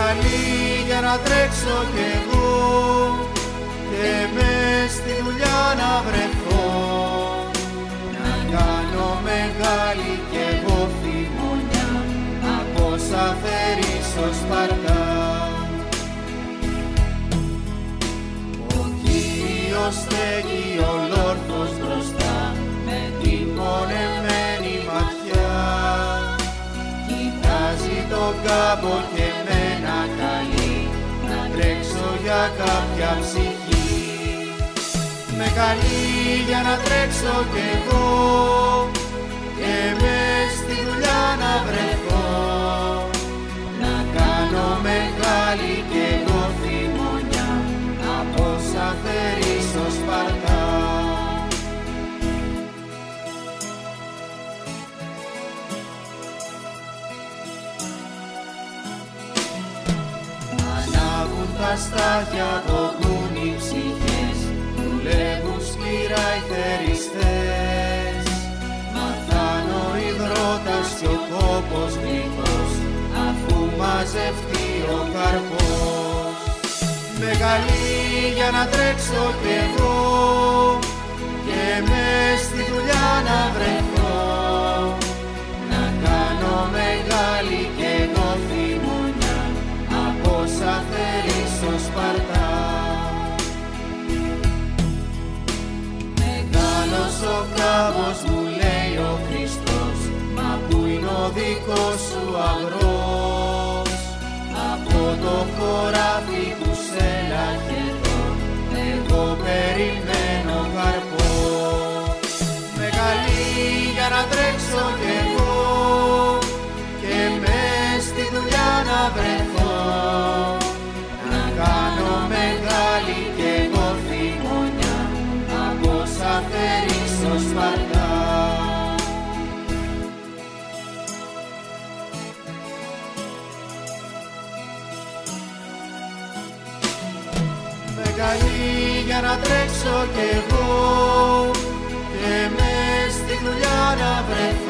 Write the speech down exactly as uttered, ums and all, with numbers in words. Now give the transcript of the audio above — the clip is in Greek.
καλή για να τρέξω κι εγώ και μες στη δουλειά να βρεθώ, να κάνω μεγάλη κι εγώ φημονιά από όσα θερήσω Σπαρτά. Ο Κύριος στέκει ολόρθος μπροστά με την πονεμένη ματιά, κοιτάζει τον κάμπο και μένα καλεί να τρέξω για κάποια ψυχή. Με καλεί για να τρέξω κι εγώ και μες στη δουλειά να βρεθώ, να κάνω μεγάλη κι εγώ φημονιά από όσα θερήσω Σπαρτά. Ανάβουν τα στάχια, βογούν οι ψυχές, δουλεύουν σκληρά οι θεριστές, μαθάνω ο υδρότας κι ο κόπος γλυκός, αφού μαζευτεί ο καρπός. Με καλεί για να τρέξω κι εγώ και μες στη δουλειά να βρεθώ, να κάνω μεγάλη κι εγώ φημονιά από όσα θερήσω Σπαρτά. Μεγάλος ο κάμπος μου λέει ο Χριστός, μα πού είναι ο δικός σου αγρός? Από το χωράφι που σε λαχετώ εγώ περιμένω καρπός. Με καλεί για να τρέξω κι εγώ και μες στη δουλειά να βρεθώ, να κάνω μεγάλη κι εγώ φημονιά από όσα θερήσω Σπαρτά. Με καλεί για να τρέξω κι εγώ και μες στη δουλειά να βρεθώ,